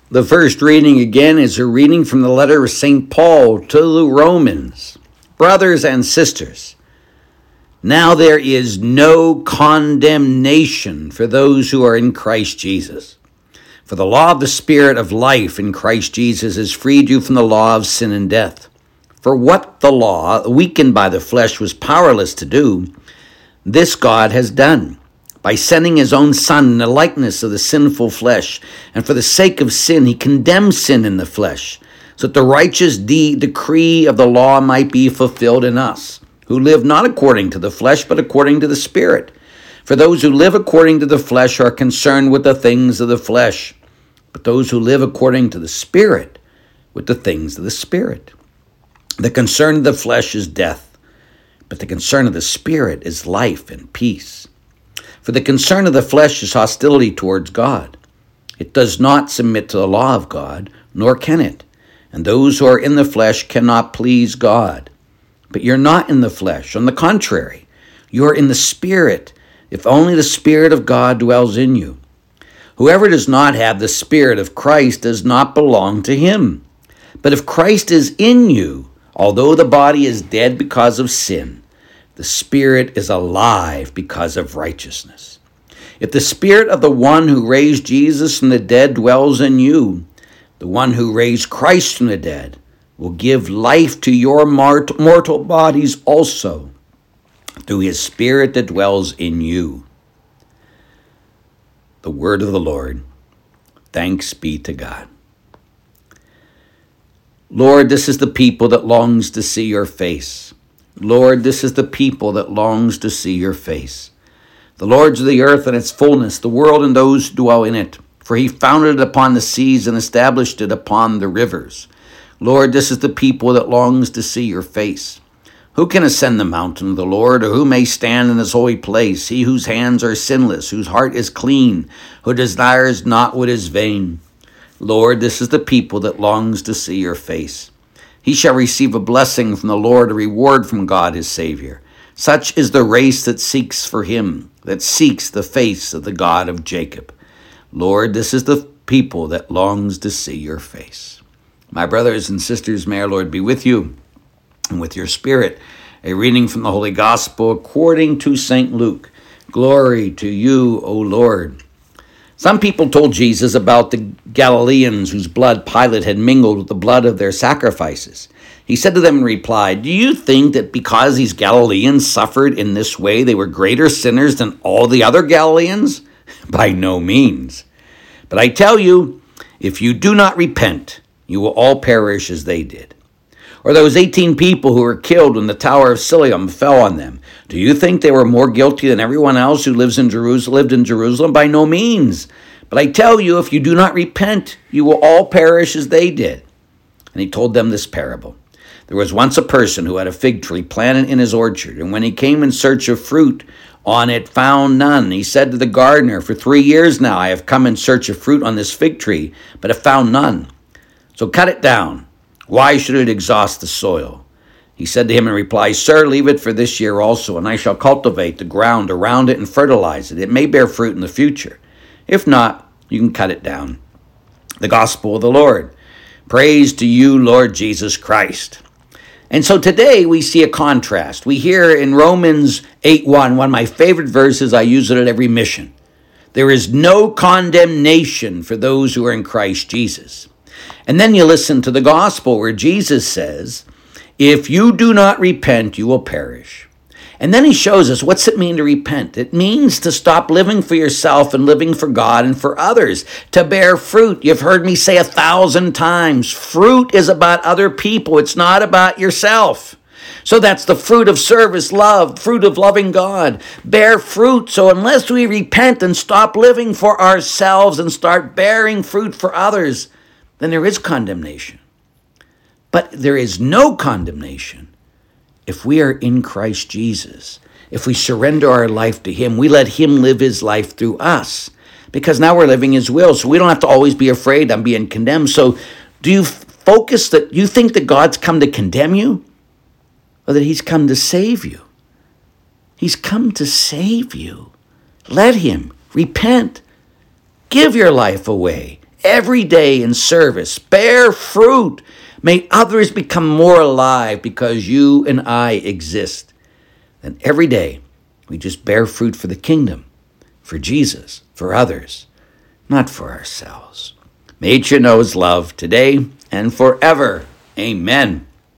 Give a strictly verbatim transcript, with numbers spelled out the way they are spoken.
The first reading again is a reading from the letter of Saint Paul to the Romans. Brothers and sisters, now there is no condemnation for those who are in Christ Jesus. For the law of the Spirit of life in Christ Jesus has freed you from the law of sin and death. For what the law, weakened by the flesh, was powerless to do, this God has done, by sending his own Son in the likeness of the sinful flesh. And for the sake of sin, he condemned sin in the flesh, so that the righteous de- decree of the law might be fulfilled in us, who live not according to the flesh, but according to the Spirit. For those who live according to the flesh are concerned with the things of the flesh, but those who live according to the Spirit, with the things of the Spirit. The concern of the flesh is death, but the concern of the Spirit is life and peace. For the concern of the flesh is hostility towards God. It does not submit to the law of God, nor can it. And those who are in the flesh cannot please God. But you're not in the flesh. On the contrary, you are in the Spirit, if only the Spirit of God dwells in you. Whoever does not have the Spirit of Christ does not belong to him. But if Christ is in you, although the body is dead because of sin, the Spirit is alive because of righteousness. If the Spirit of the one who raised Jesus from the dead dwells in you, the one who raised Christ from the dead will give life to your mort- mortal bodies also, through his Spirit that dwells in you. The word of the Lord. Thanks be to God. Lord, this is the people that longs to see your face. Lord, this is the people that longs to see your face. The Lord's of the earth and its fullness, the world and those who dwell in it. For he founded it upon the seas and established it upon the rivers. Lord, this is the people that longs to see your face. Who can ascend the mountain of the Lord, or who may stand in his holy place? He whose hands are sinless, whose heart is clean, who desires not what is vain. Lord, this is the people that longs to see your face. He shall receive a blessing from the Lord, a reward from God his Savior. Such is the race that seeks for him, that seeks the face of the God of Jacob. Lord, this is the people that longs to see your face. My brothers and sisters, may our Lord be with you and with your spirit. A reading from the Holy Gospel according to Saint Luke. Glory to you, O Lord. Some people told Jesus about the Galileans whose blood Pilate had mingled with the blood of their sacrifices. He said to them in reply, "Do you think that because these Galileans suffered in this way, they were greater sinners than all the other Galileans? By no means. But I tell you, if you do not repent, you will all perish as they did. Or those eighteen people who were killed when the Tower of Siloam fell on them. Do you think they were more guilty than everyone else who lives in Jerusalem, lived in Jerusalem? By no means. But I tell you, if you do not repent, you will all perish as they did." And he told them this parable. There was once a person who had a fig tree planted in his orchard, and when he came in search of fruit on it, found none. He said to the gardener, "For three years now I have come in search of fruit on this fig tree, but have found none. So cut it down. Why should it exhaust the soil?" He said to him in reply, "Sir, leave it for this year also, and I shall cultivate the ground around it and fertilize it. It may bear fruit in the future. If not, you can cut it down." The Gospel of the Lord. Praise to you, Lord Jesus Christ. And so today we see a contrast. We hear in Romans eight one, one of my favorite verses, I use it at every mission. There is no condemnation for those who are in Christ Jesus. And then you listen to the gospel where Jesus says, if you do not repent, you will perish. And then he shows us, what's it mean to repent? It means to stop living for yourself and living for God and for others, to bear fruit. You've heard me say a thousand times, fruit is about other people. It's not about yourself. So that's the fruit of service, love, fruit of loving God. Bear fruit. So unless we repent and stop living for ourselves and start bearing fruit for others, then there is condemnation. But there is no condemnation if we are in Christ Jesus. If we surrender our life to him, we let him live his life through us. Because now we're living his will, so we don't have to always be afraid I'm being condemned. So do you focus that you think that God's come to condemn you? Or that he's come to save you? He's come to save you. Let him. Repent. Give your life away. every day in service, bear fruit. May others become more alive because you and I exist. Then every day we just bear fruit for the kingdom, for Jesus, for others, not for ourselves. May each know his love today and forever. Amen.